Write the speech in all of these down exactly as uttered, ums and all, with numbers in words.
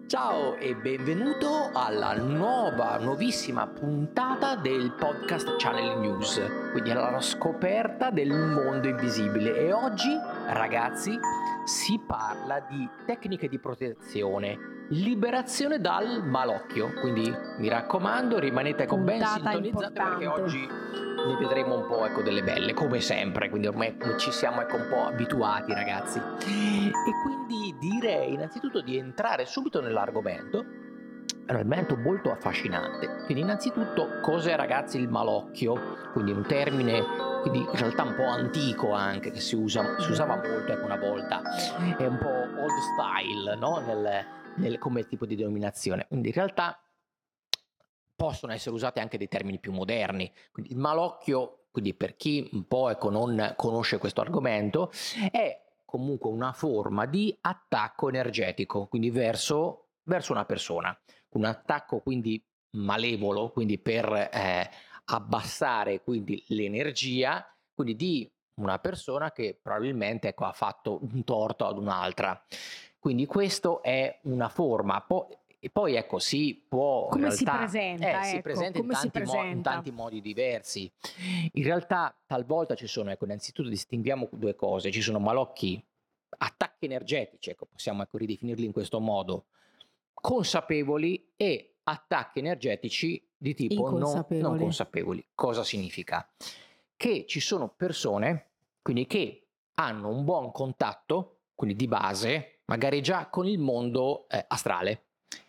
Ciao e benvenuto alla nuova, nuovissima puntata del podcast Channel News, quindi alla scoperta del mondo invisibile. E oggi, ragazzi, si parla di tecniche di protezione, liberazione dal malocchio. Quindi mi raccomando, rimanete con ben Puntata sintonizzate perché importante. oggi ne vedremo un po', ecco, delle belle, come sempre, quindi ormai ci siamo, ecco, un po' abituati, ragazzi. E quindi direi innanzitutto di entrare subito nell'argomento. È un argomento molto affascinante. Quindi innanzitutto cos'è, ragazzi, il malocchio? Quindi un termine quindi in realtà un po' antico anche, che si usa si usava molto, ecco, una volta. È un po' old style, no, nel nel come tipo di denominazione. Quindi in realtà possono essere usati anche dei termini più moderni. Quindi il malocchio, quindi per chi un po', ecco, non conosce questo argomento, è comunque una forma di attacco energetico, quindi verso, verso una persona. Un attacco quindi malevolo, quindi per eh, abbassare quindi l'energia, quindi di una persona che probabilmente, ecco, ha fatto un torto ad un'altra. Quindi questo è una forma. Po- e poi ecco, si può in Come si realtà eh, presenta, si ecco, presenta in come si tanti, mo- in presenta? tanti modi diversi. In realtà talvolta ci sono, ecco, innanzitutto distinguiamo due cose, ci sono malocchi, attacchi energetici, ecco, possiamo, ecco, ridefinirli in questo modo, consapevoli, e attacchi energetici di tipo non, non Inconsapevoli. consapevoli. Cosa significa? Che ci sono persone, quindi, che hanno un buon contatto, quindi di base, magari già con il mondo eh, astrale,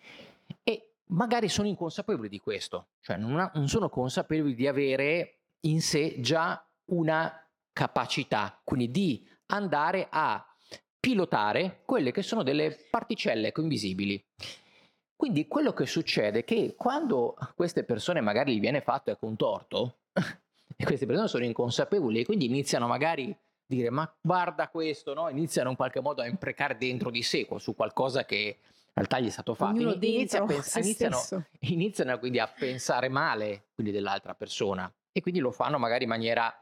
e magari sono inconsapevoli di questo, cioè non, ha- non sono consapevoli di avere in sé già una capacità, quindi di andare a pilotare quelle che sono delle particelle, ecco, invisibili. Quindi quello che succede è che quando a queste persone magari gli viene fatto, ecco, un torto, e queste persone sono inconsapevoli e quindi iniziano magari a dire ma guarda questo, no? Iniziano in qualche modo a imprecare dentro di sé su qualcosa che in realtà gli è stato fatto. Ognuno Ini- Inizia a dentro pens- se iniziano, stesso. iniziano quindi a pensare male, quindi, dell'altra persona, e quindi lo fanno magari in maniera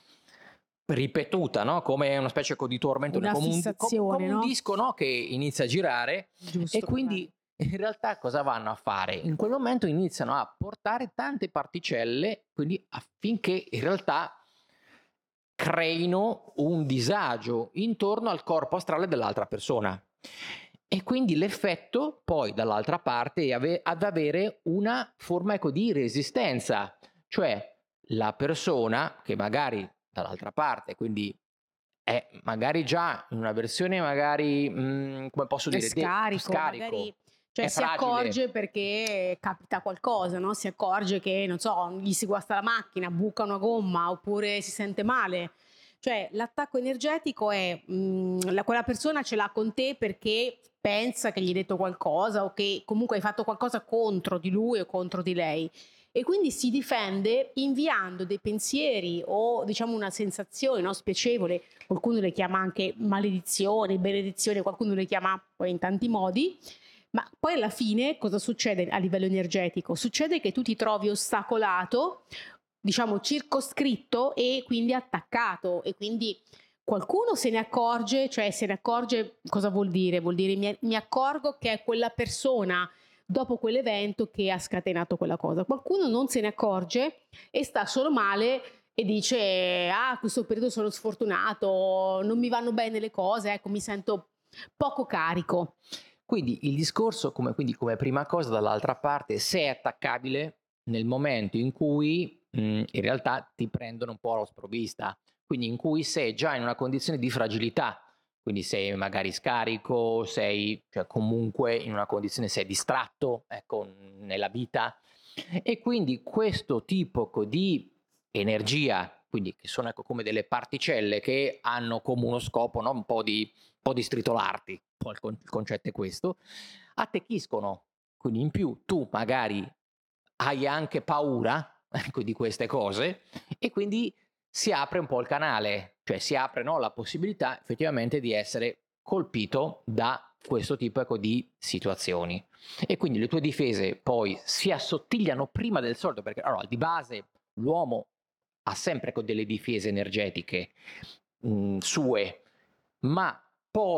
ripetuta, no? Come una specie, ecco, di tormentone, Una come un, come- come fissazione, un no? disco, no? Che inizia a girare, e Giusto, quindi corretto. in realtà cosa vanno a fare? In quel momento iniziano a portare tante particelle, quindi affinché in realtà creino un disagio intorno al corpo astrale dell'altra persona. E quindi l'effetto poi dall'altra parte è ave- ad avere una forma, ecco, di resistenza, cioè la persona che magari dall'altra parte, quindi è magari già in una versione magari, mh, come posso È dire, de- scarico, magari scarico, cioè è si fragile. accorge perché capita qualcosa, no? Si accorge che, non so, gli si guasta la macchina, buca una gomma oppure si sente male. Cioè l'attacco energetico è mh, la- quella persona ce l'ha con te perché pensa che gli hai detto qualcosa o che comunque hai fatto qualcosa contro di lui o contro di lei. E quindi si difende inviando dei pensieri o diciamo una sensazione, no, spiacevole, qualcuno le chiama anche maledizione, benedizione, qualcuno le chiama poi in tanti modi, ma poi alla fine cosa succede a livello energetico? Succede che tu ti trovi ostacolato, diciamo circoscritto e quindi attaccato, e quindi qualcuno se ne accorge, cioè se ne accorge cosa vuol dire? Vuol dire mi, mi accorgo che è quella persona dopo quell'evento che ha scatenato quella cosa. Qualcuno non se ne accorge e sta solo male e dice ah, questo periodo sono sfortunato, non mi vanno bene le cose, ecco, mi sento poco carico. Quindi il discorso, come, quindi come prima cosa, dall'altra parte, sei attaccabile nel momento in cui mh, in realtà ti prendono un po' alla sprovvista, quindi in cui sei già in una condizione di fragilità, quindi sei magari scarico, sei, cioè, comunque in una condizione, sei distratto, ecco, nella vita, e quindi questo tipo di energia, quindi che sono, ecco, come delle particelle che hanno come uno scopo, no? Un po' di, un po' di stritolarti, poi il, con- il concetto è questo, attecchiscono. Quindi in più tu magari hai anche paura, ecco, di queste cose, e quindi si apre un po' il canale, cioè si apre, no, la possibilità effettivamente di essere colpito da questo tipo, ecco, di situazioni. E quindi le tue difese poi si assottigliano prima del solito, perché allora di base l'uomo ha sempre, ecco, delle difese energetiche mh, sue, ma poi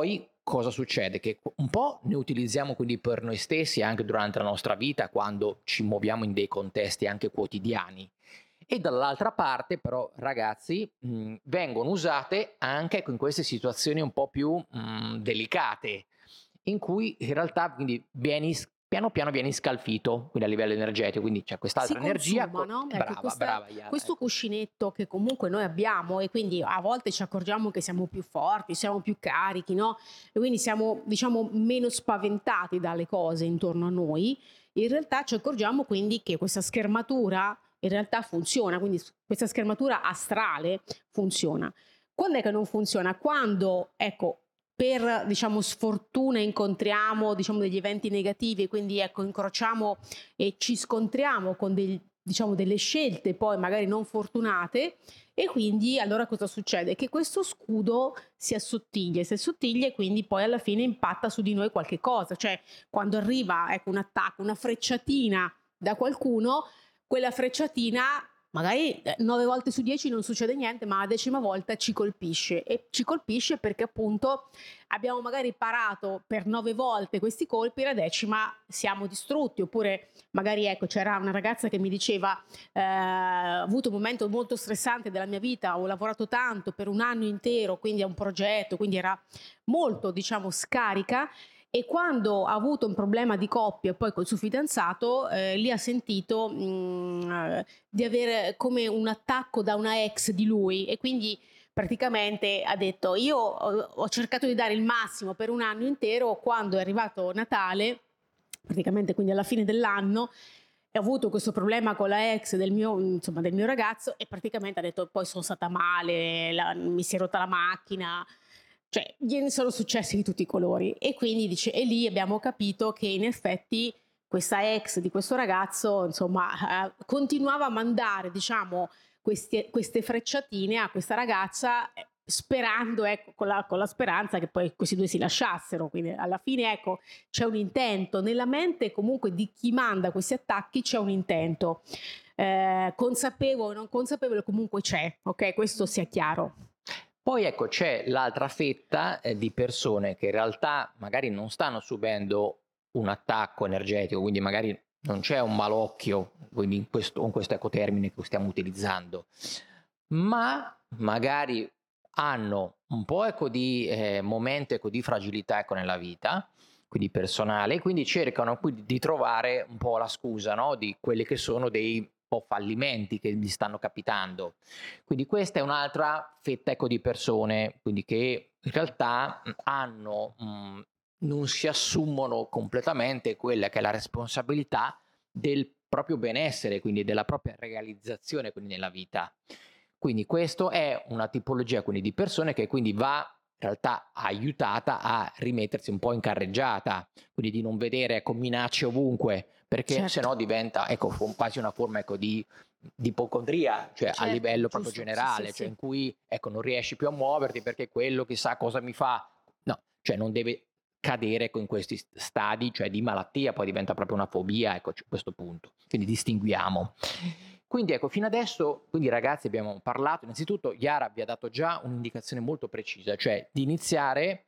cosa succede? Che qu- un po' ne utilizziamo quindi per noi stessi anche durante la nostra vita, quando ci muoviamo in dei contesti anche quotidiani. E dall'altra parte, però, ragazzi, mh, vengono usate anche ecco, in queste situazioni un po' più mh, delicate, in cui in realtà quindi vieni, s- piano piano vieni scalfito, quindi a livello energetico, quindi c'è Si quest'altra energia. consuma, co- no, eh, ecco brava, questa brava Iara, questo ecco. cuscinetto che comunque noi abbiamo e quindi a volte ci accorgiamo che siamo più forti, siamo più carichi, no, e quindi siamo, diciamo, meno spaventati dalle cose intorno a noi. In realtà ci accorgiamo quindi che questa schermatura in realtà funziona, quindi s questa schermatura astrale funziona. Quand'è che non funziona? Quando, ecco, per, diciamo, sfortuna incontriamo, diciamo, degli eventi negativi e quindi, ecco, incrociamo e ci scontriamo con del- diciamo, delle scelte poi magari non fortunate e quindi allora cosa succede? Che questo scudo si assottiglia, si assottiglia e quindi poi alla fine impatta su di noi qualche cosa, cioè quando arriva ecco, un attacco, una frecciatina da qualcuno, quella frecciatina magari eh, nove volte su dieci non succede niente, ma la decima volta ci colpisce e ci colpisce perché appunto abbiamo magari parato per nove volte questi colpi, la decima siamo distrutti, oppure magari ecco c'era una ragazza che mi diceva eh, ho avuto un momento molto stressante della mia vita, ho lavorato tanto per un anno intero, quindi è un progetto, quindi era molto diciamo scarica e quando ha avuto un problema di coppia poi col suo fidanzato, eh, lì ha sentito mm, eh, di avere come un attacco da una ex di lui e quindi praticamente ha detto io ho, ho cercato di dare il massimo per un anno intero, quando è arrivato Natale, praticamente quindi alla fine dell'anno, e ho avuto questo problema con la ex del mio, insomma, del mio ragazzo e praticamente ha detto poi sono stata male, la- mi si è rotta la macchina, cioè gliene sono successi di tutti i colori e quindi dice, e lì abbiamo capito che in effetti questa ex di questo ragazzo, insomma, eh, continuava a mandare, diciamo, queste, queste frecciatine a questa ragazza eh, sperando, ecco, con la, con la speranza che poi questi due si lasciassero. Quindi alla fine, ecco, c'è un intento. Nella mente comunque di chi manda questi attacchi c'è un intento. Eh, consapevole o non consapevole comunque c'è, ok? Questo sia chiaro. Poi ecco c'è l'altra fetta eh, di persone che in realtà magari non stanno subendo un attacco energetico, quindi magari non c'è un malocchio, quindi in questo, con questo ecotermine che stiamo utilizzando, ma magari hanno un po' ecco di eh, momento ecco di fragilità ecco nella vita, quindi personale, quindi cercano quindi di trovare un po' la scusa, no? Di quelli che sono dei po' fallimenti che gli stanno capitando. Quindi questa è un'altra fetta ecco, di persone quindi che in realtà mh, hanno, mh, non si assumono completamente quella che è la responsabilità del proprio benessere, quindi della propria realizzazione quindi nella vita. Quindi questo è una tipologia quindi di persone che quindi va in realtà aiutata a rimettersi un po' in carreggiata, quindi di non vedere ecco, minacce ovunque, perché se Certo, no diventa ecco, fu- quasi una forma ecco, di, di ipocondria, cioè a certo, livello proprio giusto, sì, sì, generale, cioè sì. in cui ecco, non riesci più a muoverti perché quello chissà cosa mi fa. No, cioè non deve cadere ecco, in questi stadi, cioè di malattia, poi diventa proprio una fobia, ecco, a questo punto. Quindi distinguiamo. Quindi ecco, fino adesso, quindi ragazzi abbiamo parlato, innanzitutto Chiara vi ha dato già un'indicazione molto precisa, cioè di iniziare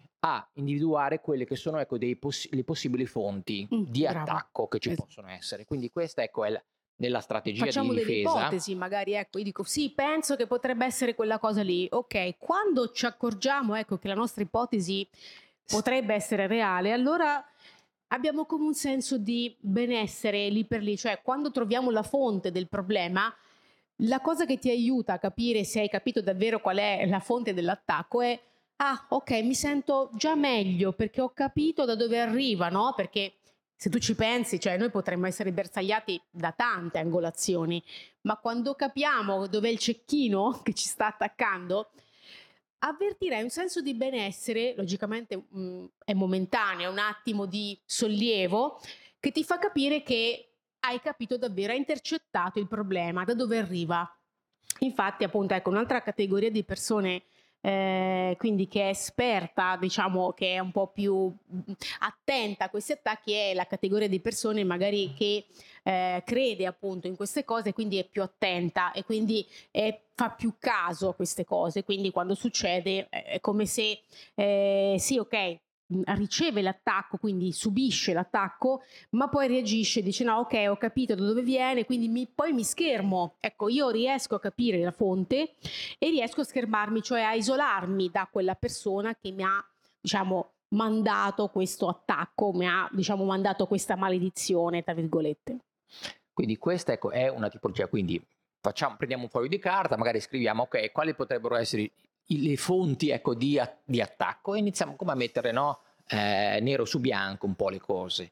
a individuare quelle che sono ecco, dei poss- le possibili fonti Mm, di brava. attacco che ci Es- possono essere. Quindi questa ecco, è la- nella strategia di Facciamo delle difesa. ipotesi, magari ecco, io dico sì, penso che potrebbe essere quella cosa lì. Ok, quando ci accorgiamo ecco, che la nostra ipotesi potrebbe essere reale, allora abbiamo come un senso di benessere lì per lì, cioè quando troviamo la fonte del problema, la cosa che ti aiuta a capire se hai capito davvero qual è la fonte dell'attacco è ah, ok, mi sento già meglio perché ho capito da dove arriva, no? Perché se tu ci pensi, cioè noi potremmo essere bersagliati da tante angolazioni, ma quando capiamo dov'è il cecchino che ci sta attaccando, avvertirai un senso di benessere, logicamente mh, è momentaneo, un attimo di sollievo, che ti fa capire che hai capito davvero, hai intercettato il problema, da dove arriva. Infatti, appunto, ecco, un'altra categoria di persone eh, quindi che è esperta, diciamo che è un po' più mh, attenta a questi attacchi, è la categoria di persone magari che eh, crede appunto in queste cose, quindi è più attenta e quindi eh, fa più caso a queste cose. Quindi quando succede eh, è come se eh, sì, ok, mh, riceve l'attacco, quindi subisce l'attacco, ma poi reagisce, dice no, ok, ho capito da dove viene, quindi mi- poi mi schermo. Ecco, io riesco a capire la fonte e riesco a schermarmi, cioè a isolarmi da quella persona che mi ha, diciamo, mandato questo attacco, mi ha, diciamo, mandato questa maledizione, tra virgolette. Quindi questa, ecco, è una tipologia, quindi facciamo, prendiamo un foglio di carta, magari scriviamo, ok, quali potrebbero essere i- le fonti, ecco, di, a- di attacco e iniziamo come a mettere, no, eh, nero su bianco un po' le cose.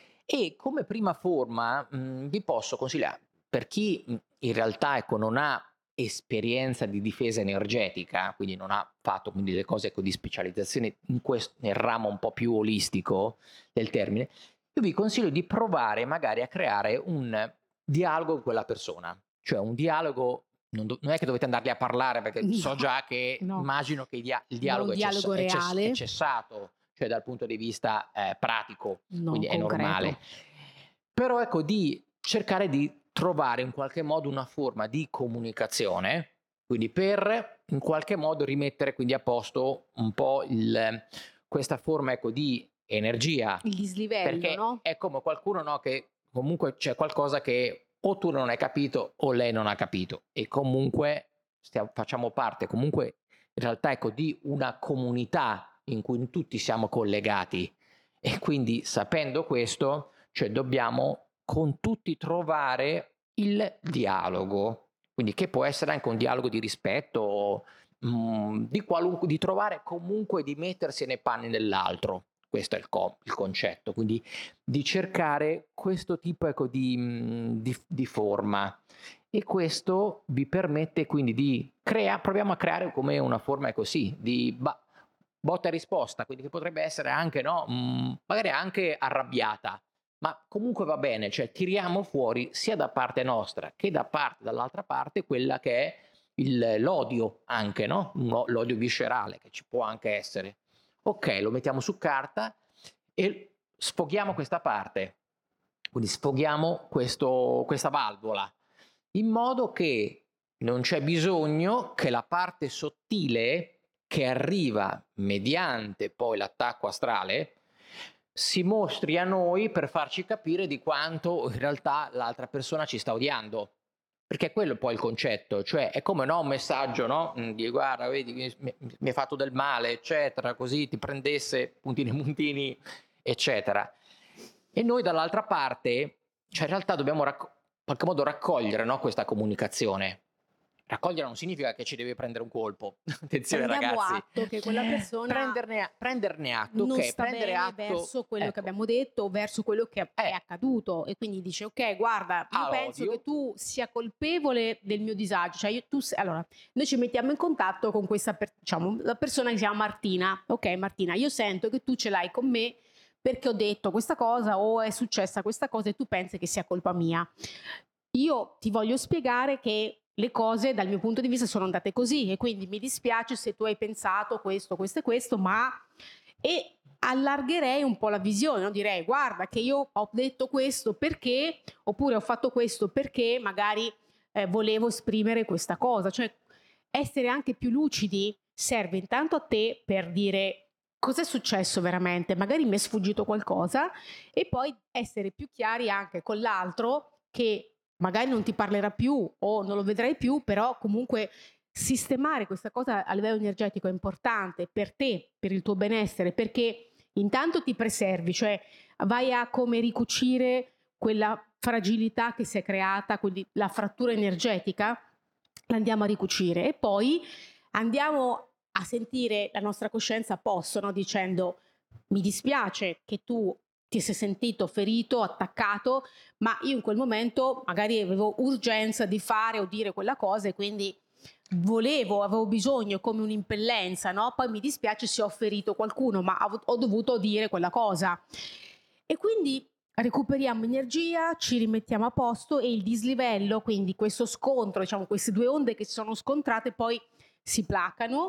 E come prima forma mh, vi posso consigliare, per chi mh, in realtà, ecco, non ha esperienza di difesa energetica, quindi non ha fatto quindi le cose, ecco, di specializzazione in questo, nel ramo un po' più olistico del termine, io vi consiglio di provare magari a creare un dialogo con quella persona, cioè un dialogo, non, do- non è che dovete andargli a parlare perché so No, già che no, immagino che il, dia- il non dialogo un è, cess- dialogo è cess- è reale, cessato, cioè dal punto di vista eh, pratico, non quindi è concreto. normale. Però ecco di cercare di trovare in qualche modo una forma di comunicazione, quindi per in qualche modo rimettere quindi a posto un po' il, questa forma, ecco, di energia, Il dislivello, perché no? è come qualcuno, no, che comunque c'è qualcosa che o tu non hai capito o lei non ha capito e comunque stiamo, facciamo parte comunque in realtà, ecco, di una comunità in cui tutti siamo collegati e quindi sapendo questo, cioè dobbiamo con tutti trovare il dialogo, quindi che può essere anche un dialogo di rispetto, mh, di, qualunque, di trovare comunque di mettersi nei panni dell'altro. Questo è il, co- il concetto, quindi di cercare questo tipo, ecco, di, mh, di, di forma e questo vi permette quindi di creare, proviamo a creare come una forma così, di ba- botta e risposta, quindi che potrebbe essere anche, no, mh, magari anche arrabbiata, ma comunque va bene, cioè tiriamo fuori sia da parte nostra che da parte dall'altra parte quella che è il- l'odio anche, no? No, l'odio viscerale che ci può anche essere. Ok, lo mettiamo su carta e sfoghiamo questa parte, quindi sfoghiamo questo, questa valvola, in modo che non c'è bisogno che la parte sottile che arriva mediante poi l'attacco astrale si mostri a noi per farci capire di quanto in realtà l'altra persona ci sta odiando. Perché quello è poi il concetto, cioè è come, no, un messaggio, no? Mm, di guarda, vedi, mi, mi- mi hai fatto del male, eccetera, così ti prendesse puntini puntini, eccetera. E noi dall'altra parte, cioè in realtà dobbiamo racco- in qualche modo raccogliere, no, questa comunicazione. Raccogliere non significa che ci deve prendere un colpo. Attenzione Prendiamo ragazzi. atto che quella persona Prenderne, prenderne atto, non ok, sta prendere bene atto, verso quello che ecco, abbiamo detto, verso quello che è è accaduto e quindi dice ok, guarda, io a penso che odio, tu sia colpevole del mio disagio, cioè io, tu sei- allora noi ci mettiamo in contatto con questa per- diciamo, la persona che si chiama Martina. Ok, Martina, io sento che tu ce l'hai con me perché ho detto questa cosa o è successa questa cosa e tu pensi che sia colpa mia. Io ti voglio spiegare che le cose dal mio punto di vista sono andate così e quindi mi dispiace se tu hai pensato questo, questo e questo, ma e allargherei un po' la visione, no? Direi guarda che io ho detto questo perché, oppure ho fatto questo perché magari eh, volevo esprimere questa cosa, cioè essere anche più lucidi serve intanto a te per dire cosa è successo veramente, magari mi è sfuggito qualcosa e poi essere più chiari anche con l'altro che magari non ti parlerà più o non lo vedrai più, però comunque sistemare questa cosa a livello energetico è importante per te, per il tuo benessere, perché intanto ti preservi, cioè vai a come ricucire quella fragilità che si è creata, quindi la frattura energetica, la andiamo a ricucire e poi andiamo a sentire la nostra coscienza a posto, no? Dicendo mi dispiace che tu ti sei sentito ferito, attaccato, ma io in quel momento magari avevo urgenza di fare o dire quella cosa e quindi volevo, avevo bisogno come un'impellenza, no? Poi mi dispiace se ho ferito qualcuno, ma ho, ho dovuto dire quella cosa. E quindi recuperiamo energia, ci rimettiamo a posto e il dislivello, quindi questo scontro, diciamo queste due onde che si sono scontrate poi si placano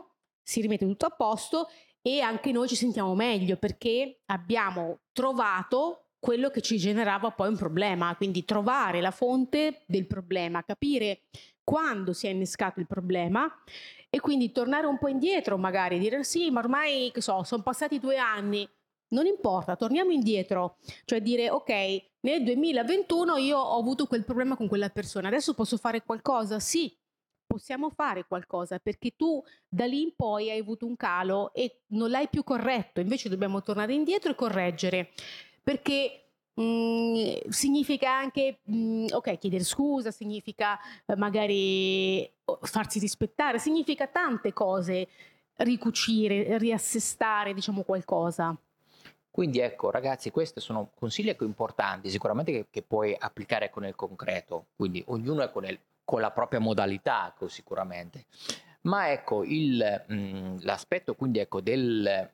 si rimette tutto a posto e anche noi ci sentiamo meglio perché abbiamo trovato quello che ci generava poi un problema, quindi trovare la fonte del problema, capire quando si è innescato il problema e quindi tornare un po' indietro magari, dire sì, ma ormai, che so, sono passati due anni, non importa, torniamo indietro, cioè dire ok, nel duemilaventuno io ho avuto quel problema con quella persona, adesso posso fare qualcosa? Sì, possiamo fare qualcosa perché tu da lì in poi hai avuto un calo e non l'hai più corretto, invece dobbiamo tornare indietro e correggere, perché mh, significa anche, mh, ok, chiedere scusa, significa eh, magari oh, farsi rispettare, significa tante cose, ricucire, riassestare, diciamo qualcosa. Quindi ecco ragazzi, questi sono consigli ecco, importanti, sicuramente che, che puoi applicare con il concreto, quindi ognuno è con, il, con la propria modalità, ecco, sicuramente. Ma ecco, il, mh, l'aspetto quindi ecco, del,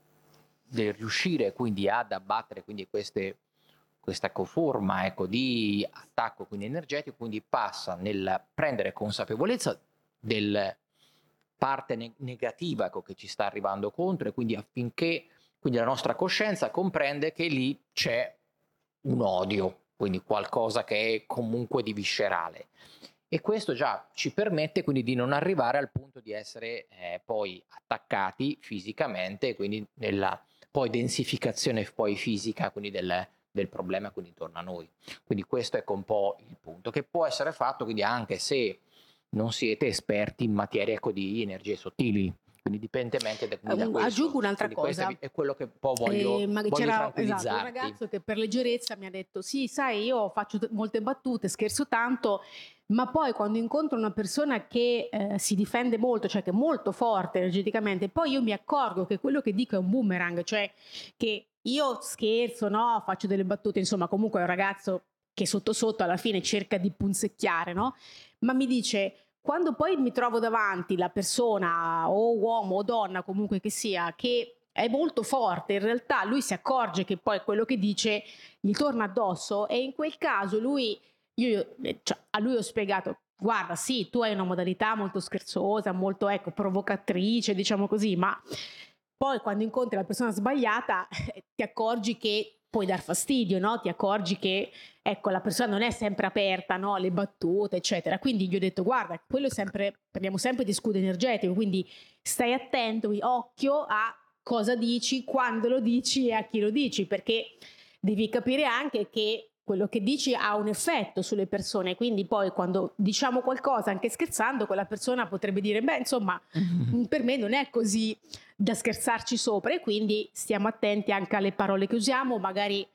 del riuscire quindi ad abbattere quindi queste, questa ecco, forma ecco, di attacco quindi energetico, quindi passa nel prendere consapevolezza del parte ne- negativa ecco, che ci sta arrivando contro e quindi affinché quindi la nostra coscienza comprende che lì c'è un odio, quindi qualcosa che è comunque di viscerale. E questo già ci permette quindi di non arrivare al punto di essere eh, poi attaccati fisicamente, quindi nella poi densificazione poi fisica quindi del, del problema quindi intorno a noi. Quindi questo è un po' il punto, che può essere fatto quindi anche se non siete esperti in materia ecco, di energie sottili, quindi dipendentemente da, quindi da Um, questo. aggiungo un'altra Quindi questo cosa. è quello che un po' Eh, voglio, ma voglio c'era esatto, un tranquillizzarti. ragazzo che per leggerezza mi ha detto: Sì, sai, io faccio t- molte battute, scherzo tanto, ma poi quando incontro una persona che eh, si difende molto, cioè che è molto forte energeticamente, poi io mi accorgo che quello che dico è un boomerang, cioè che io scherzo, no, faccio delle battute, insomma, comunque è un ragazzo che sotto sotto alla fine cerca di punzecchiare, no? Ma mi dice. Quando poi mi trovo davanti la persona o uomo o donna comunque che sia che è molto forte, in realtà lui si accorge che poi quello che dice gli torna addosso e in quel caso lui, io, cioè, a lui ho spiegato guarda sì, tu hai una modalità molto scherzosa, molto ecco, provocatrice, diciamo così, ma poi quando incontri la persona sbagliata ti accorgi che puoi dar fastidio, no? Ti accorgi che ecco, la persona non è sempre aperta, no? Le battute, eccetera. Quindi gli ho detto, guarda, quello è sempre, parliamo sempre di scudo energetico, quindi stai attento, occhio a cosa dici, quando lo dici e a chi lo dici, perché devi capire anche che quello che dici ha un effetto sulle persone, quindi poi quando diciamo qualcosa, anche scherzando, quella persona potrebbe dire, beh, insomma, per me non è così da scherzarci sopra e quindi stiamo attenti anche alle parole che usiamo, magari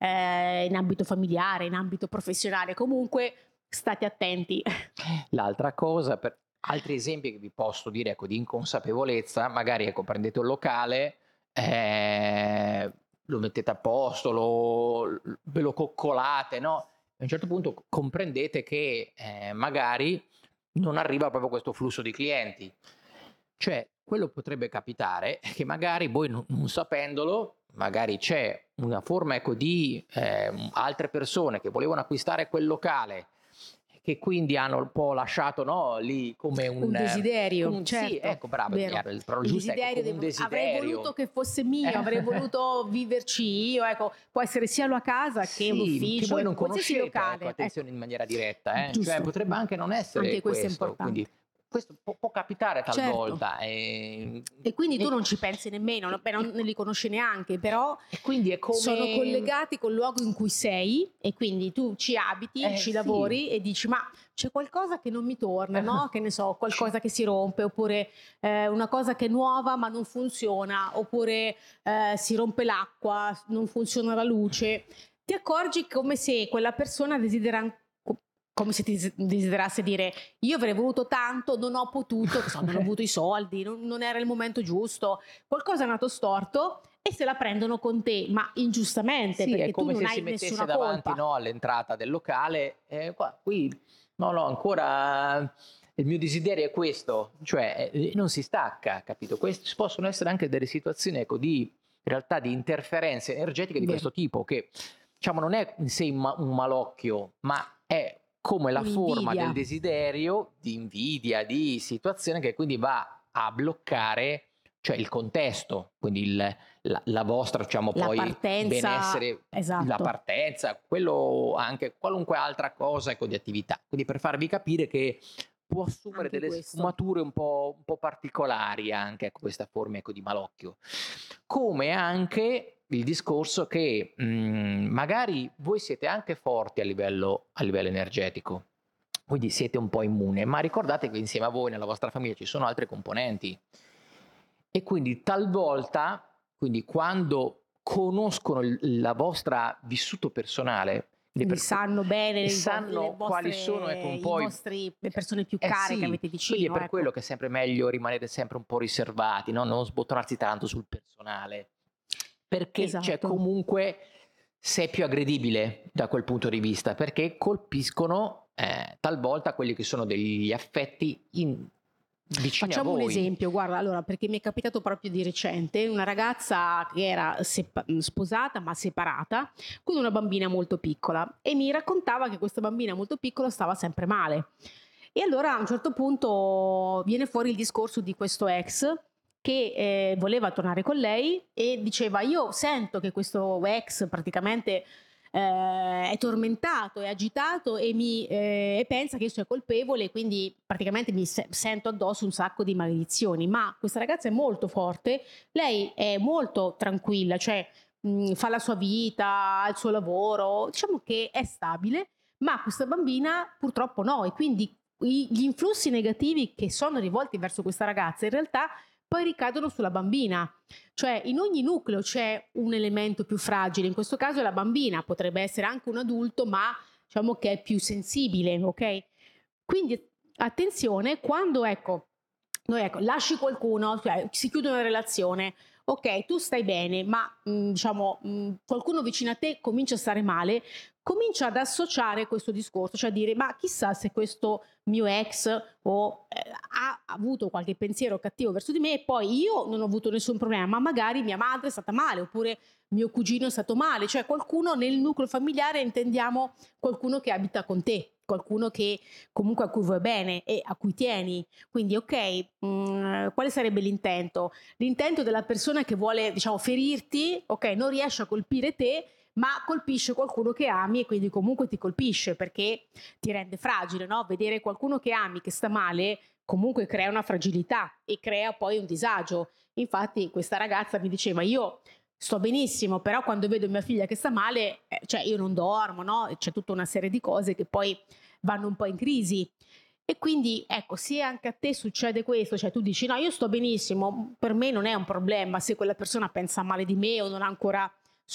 eh, in ambito familiare, in ambito professionale, comunque state attenti. L'altra cosa, per altri esempi che vi posso dire ecco, di inconsapevolezza, magari ecco, prendete un locale, eh, lo mettete a posto, lo, ve lo coccolate, no? A un certo punto comprendete che eh, magari non arriva proprio questo flusso di clienti. Cioè, quello potrebbe capitare che magari voi non, non sapendolo, magari c'è una forma ecco, di eh, altre persone che volevano acquistare quel locale che quindi hanno un po' lasciato no, lì come un, Un desiderio, come un sì, certo, ecco, bravo, vero. il parola Il giusta, ecco, desiderio, come un devo- avrei voluto desiderio. che fosse mio, avrei voluto viverci io, ecco, può essere sia la casa che un Sì, che ufficio, voi non ecco, qualsiasi conoscete, ecco, locale, attenzione ecco, in maniera diretta, eh? Cioè giusto, potrebbe anche non essere anche questo è questo, quindi importante. questo può, può capitare Certo. talvolta. E, E quindi tu e- non ci pensi nemmeno, no? Beh, non ne li conosci neanche, però e quindi è sono come... collegati col luogo in cui sei e quindi tu ci abiti, Eh ci sì, lavori e dici ma c'è qualcosa che non mi torna, no? Che ne so, ci- qualcosa che si rompe oppure eh, una cosa che è nuova ma non funziona oppure eh, si rompe l'acqua, non funziona la luce. Ti accorgi come se quella persona desidera come se ti desiderasse dire io avrei voluto tanto, non ho potuto, so, non ho avuto i soldi, non, non era il momento giusto, qualcosa è nato storto e se la prendono con te, ma ingiustamente Sì, è perché tu come non se si hai mettesse nessuna davanti, colpa. no, all'entrata del locale, eh, qua, qui, no, no, ancora il mio desiderio è questo, cioè eh, non si stacca, capito? Queste possono essere anche delle situazioni, ecco, di in realtà di interferenze energetiche di Vero. questo tipo, che diciamo non è in sé un, ma- un malocchio, ma è come la forma del Un'invidia. desiderio, di invidia, di situazione che quindi va a bloccare, cioè il contesto, quindi il la la vostra, diciamo, La poi partenza, benessere, la esatto. partenza, quello anche qualunque altra cosa, ecco, di attività. Quindi per farvi capire che può assumere Anche delle questo. sfumature un po' un po' particolari anche, ecco, questa forma, ecco, di malocchio. Come anche il discorso che, mhmm, magari voi siete anche forti a livello a livello energetico, quindi siete un po' immune, ma ricordate che insieme a voi nella vostra famiglia ci sono altri componenti. E quindi talvolta, quindi quando conoscono il la vostra vissuto personale, quindi Quindi per cu sanno bene e i vo le sanno quali sono, ecco, vostre un i po' i vostri le persone più eh care che sì, avete quindi è vicino, per quello ecco. che è sempre meglio rimanere sempre un po' riservati, no, non sbottonarsi tanto sul personale, perché cioè Esatto. comunque sei più aggredibile da quel punto di vista, perché colpiscono, ehm, talvolta quelli che sono degli affetti in vicini a Facciamo un voi. esempio, guarda, allora, perché mi è capitato proprio di recente, una ragazza che era sepa mhmm, sposata ma separata, con una bambina molto piccola e mi raccontava che questa bambina molto piccola stava sempre male. E allora a un certo punto viene fuori il discorso di questo ex che, ehm, voleva tornare con lei e diceva: "Io sento che questo ex praticamente, ehm, è tormentato, è agitato e mi ehm, e pensa che io sia colpevole, quindi praticamente mi se sento addosso un sacco di maledizioni". Ma questa ragazza è molto forte, lei è molto tranquilla, cioè, mhmm, fa la sua vita, ha il suo lavoro, diciamo che è stabile, ma questa bambina purtroppo no, e quindi i gli influssi negativi che sono rivolti verso questa ragazza in realtà poi ricadono sulla bambina. Cioè in ogni nucleo c'è un elemento più fragile, in questo caso è la bambina, potrebbe essere anche un adulto, ma diciamo che è più sensibile, ok? Quindi attenzione quando ecco, noi ecco, lasci qualcuno, cioè si chiude una relazione, ok, tu stai bene, ma mh, diciamo mh, qualcuno vicino a te comincia a stare male, comincia ad associare questo discorso, cioè a dire ma chissà se questo mio ex o eh, ha avuto qualche pensiero cattivo verso di me e poi io non ho avuto nessun problema, ma magari mia madre è stata male oppure mio cugino è stato male, cioè qualcuno nel nucleo familiare intendiamo qualcuno che abita con te, qualcuno che comunque a cui vuoi bene e a cui tieni. Quindi ok, mh, quale sarebbe l'intento? L'intento della persona che vuole, diciamo, ferirti, ok, non riesce a colpire te, ma colpisce qualcuno che ami e quindi comunque ti colpisce perché ti rende fragile, no? Vedere qualcuno che ami che sta male comunque crea una fragilità e crea poi un disagio. Infatti questa ragazza mi diceva io sto benissimo, però quando vedo mia figlia che sta male, eh, cioè io non dormo, no? C'è tutta una serie di cose che poi vanno un po' in crisi. E quindi ecco, se anche a te succede questo, cioè tu dici no, io sto benissimo, per me non è un problema se quella persona pensa male di me o non ha ancora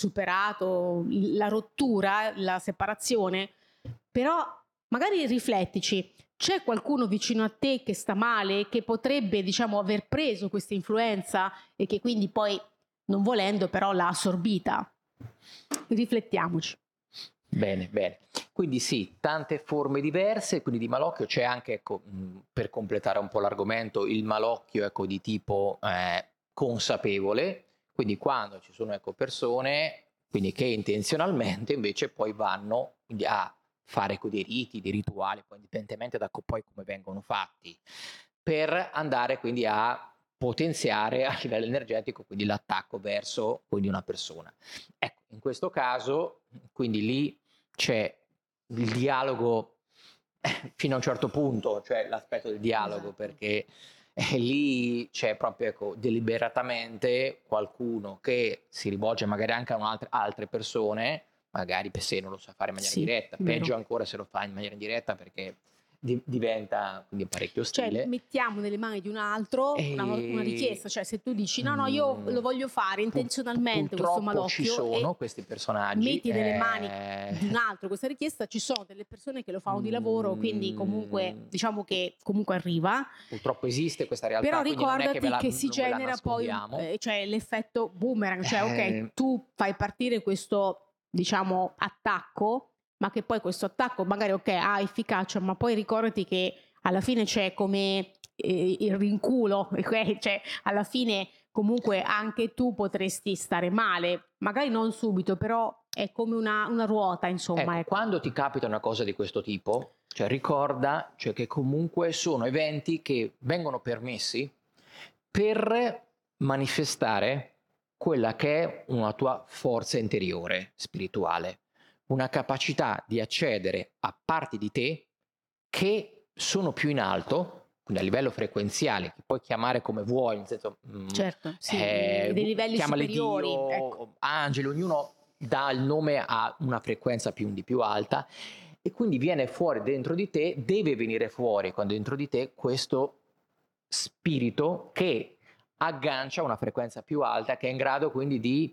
superato il- la rottura, la separazione, però magari riflettici, c'è qualcuno vicino a te che sta male, che potrebbe, diciamo, aver preso questa influenza e che quindi poi, non volendo, però l'ha assorbita? Riflettiamoci. Bene, bene. Quindi sì, tante forme diverse, quindi di malocchio c'è anche, ecco, mh, per completare un po' l'argomento, il malocchio, ecco, di tipo eh, consapevole, quindi quando ci sono, ecco, persone quindi che intenzionalmente invece poi vanno quindi a fare, ecco, dei riti, dei rituali, poi indipendentemente da co- poi come vengono fatti, per andare quindi a potenziare a livello energetico quindi l'attacco verso quindi una persona. Ecco, in questo caso, quindi lì c'è il dialogo eh, fino a un certo punto, cioè l'aspetto del dialogo, Esatto. perché eh, lì c'è proprio ecco, deliberatamente qualcuno che si rivolge magari anche a un'altra- altre persone, magari se non lo sa fare in maniera Sì, diretta, vero. peggio ancora se lo fa in maniera indiretta perché di- diventa quindi parecchio Cioè, ostile. mettiamo nelle mani di un altro una, una E richiesta, cioè se tu dici no, no, io mm, lo voglio fare pu- pu- intenzionalmente questo purtroppo ci malocchio sono e questi personaggi. metti nelle mani eh, di un altro questa richiesta, ci sono delle persone che lo fanno di lavoro, quindi comunque mm, diciamo che comunque arriva, purtroppo esiste questa però realtà, quindi non è che ve ricordati la- che si non ve la genera poi un, nascondiamo. eh, cioè l'effetto boomerang, cioè ok, Eh, tu fai partire questo, diciamo, attacco, ma che poi questo attacco magari ok ha efficacia, ma poi ricordati che alla fine c'è come eh, il rinculo, ok? Cioè alla fine comunque anche tu potresti stare male, magari non subito, però è come una, una ruota, insomma, ecco, ecco. quando ti capita una cosa di questo tipo, cioè ricorda cioè, che comunque sono eventi che vengono permessi per manifestare quella che è una tua forza interiore spirituale, una capacità di accedere a parti di te che sono più in alto, quindi a livello frequenziale, che puoi chiamare come vuoi, nel senso, mm, Certo, sì, eh, dei livelli chiamali superiori, Dio, ecco. angeli, ognuno dà il nome a una frequenza più di più alta, e quindi viene fuori dentro di te, deve venire fuori quando dentro di te questo spirito che aggancia una frequenza più alta, che è in grado quindi di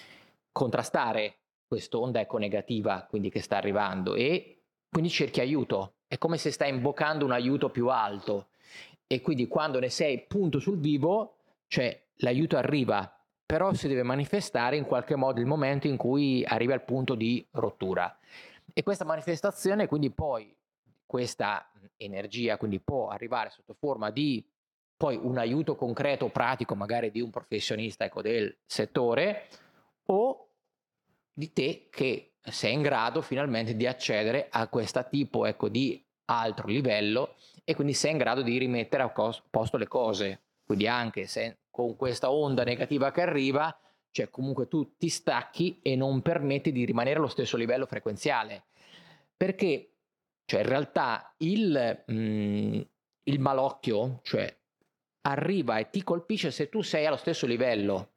contrastare quest'onda eco negativa quindi che sta arrivando, e quindi cerchi aiuto. È come se stai invocando un aiuto più alto, e quindi quando ne sei punto sul vivo, cioè l'aiuto arriva, però si deve manifestare in qualche modo il momento in cui arriva al punto di rottura. E questa manifestazione quindi poi, questa energia quindi può arrivare sotto forma di poi un aiuto concreto, pratico, magari di un professionista, ecco, del settore, o di te che sei in grado finalmente di accedere a questo tipo, ecco, di altro livello, e quindi sei in grado di rimettere a cos- posto le cose. Quindi anche se con questa onda negativa che arriva, cioè comunque tu ti stacchi e non permetti di rimanere allo stesso livello frequenziale. Perché, cioè, in realtà il, mm, il malocchio, cioè, arriva e ti colpisce se tu sei allo stesso livello,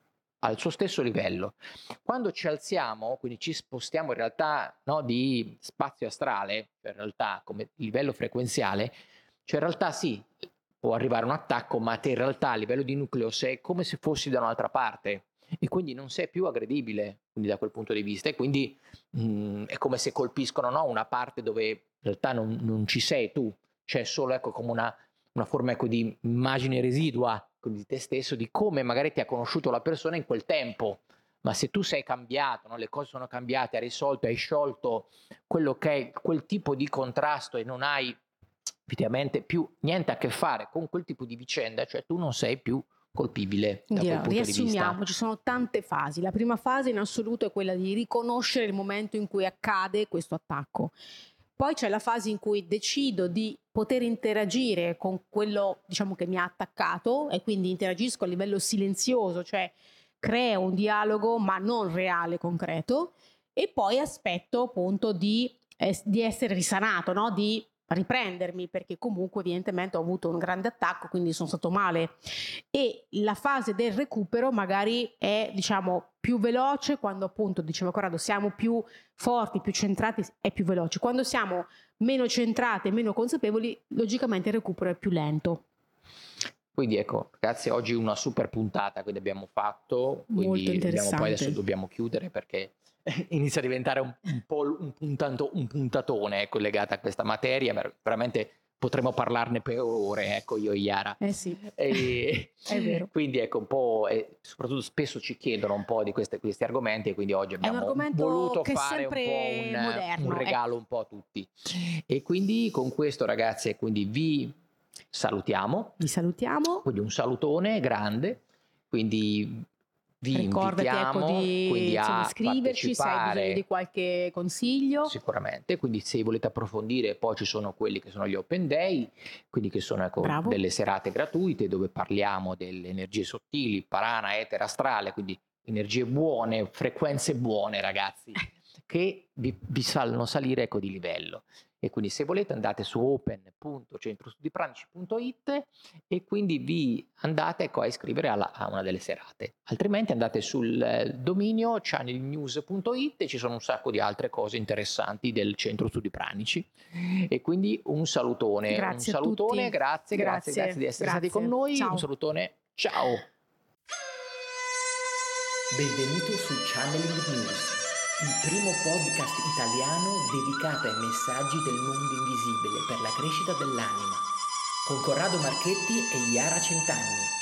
al suo stesso livello. Quando ci alziamo, quindi ci spostiamo in realtà, no, di spazio astrale, cioè in realtà come livello frequenziale, cioè in realtà sì, può arrivare un attacco, ma te in realtà a livello di nucleo sei come se fossi da un'altra parte, e quindi non sei più aggredibile, quindi da quel punto di vista, e quindi mh, è come se colpiscono, no, una parte dove in realtà non, non ci sei tu, c'è solo, ecco, come una, una forma, ecco, di immagine residua di te stesso, di come magari ti ha conosciuto la persona in quel tempo. Ma se tu sei cambiato, no? Le cose sono cambiate, hai risolto, hai sciolto quello che è quel tipo di contrasto, e non hai effettivamente più niente a che fare con quel tipo di vicenda, cioè tu non sei più colpibile da Quindi quel allora, punto di vista. riassumiamo, ci sono tante fasi. La prima fase in assoluto è quella di riconoscere il momento in cui accade questo attacco. Poi c'è la fase in cui decido di poter interagire con quello, diciamo, che mi ha attaccato, e quindi interagisco a livello silenzioso, cioè creo un dialogo ma non reale, concreto, e poi aspetto appunto di, eh, di essere risanato, no? Di riprendermi, perché comunque evidentemente ho avuto un grande attacco, quindi sono stato male. E la fase del recupero magari è, diciamo, più veloce quando, appunto, diceva Corrado, siamo più forti, più centrati, è più veloce. Quando siamo meno centrati e meno consapevoli, logicamente il recupero è più lento. Quindi ecco, ragazzi, oggi una super puntata, quindi abbiamo fatto, Molto quindi abbiamo, poi adesso interessante. dobbiamo chiudere perché inizia a diventare un, un po' un, puntanto, un puntatone collegato a questa materia, ver- veramente potremmo parlarne per ore, ecco, io e Iara. Eh sì, E è vero. quindi ecco, un po', e soprattutto spesso ci chiedono un po' di queste- questi argomenti, e quindi oggi È un abbiamo argomento voluto che è fare un po' sempre un, un moderno, ecco. regalo un po' a tutti. E quindi con questo, ragazzi, quindi vi salutiamo. Vi salutiamo. Quindi un salutone grande, quindi vi Ricordati, ecco, invitiamo quindi di insomma a scriverci se hai bisogno partecipare di qualche consiglio. sicuramente, quindi se volete approfondire poi ci sono quelli che sono gli open day, quindi che sono, ecco, Bravo. delle serate gratuite dove parliamo delle energie sottili, parana, etera, astrale, quindi energie buone, frequenze buone, ragazzi, che vi, vi fanno salire, ecco, di livello. E quindi se volete andate su open punto centro studi pranici punto it e quindi vi andate, ecco, a iscrivere alla, a una delle serate. Altrimenti andate sul eh, dominio channel news punto it e ci sono un sacco di altre cose interessanti del Centro Studi Pranici. E quindi un salutone, Grazie un a salutone, tutti. grazie, grazie, grazie di essere stati con noi. Ciao. Un salutone, ciao. Benvenuto su Channeling News, il primo podcast italiano dedicato ai messaggi del mondo invisibile per la crescita dell'anima, con Corrado Marchetti e Iara Centanni.